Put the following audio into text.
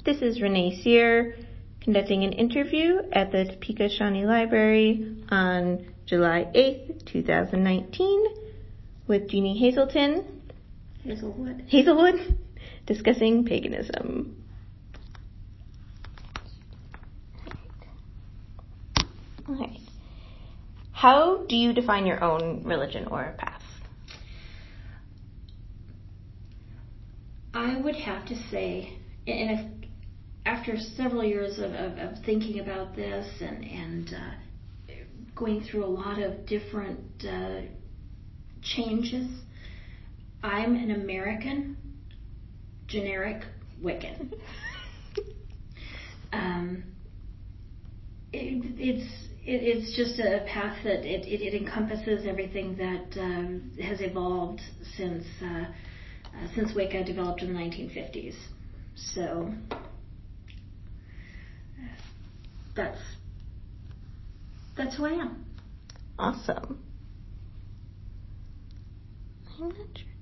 This is Renee Sear conducting an interview at the Topeka Shawnee Library on July 8th, 2019 with Jeannie Hazelwood, discussing paganism. All right. How do you define your own religion or path? I would have to say, and after several years of thinking about this and going through a lot of different changes, I'm an American generic Wiccan. It's just a path that it encompasses everything that has evolved since Wicca developed in the 1950s. So that's who I am. Awesome. I'm not sure.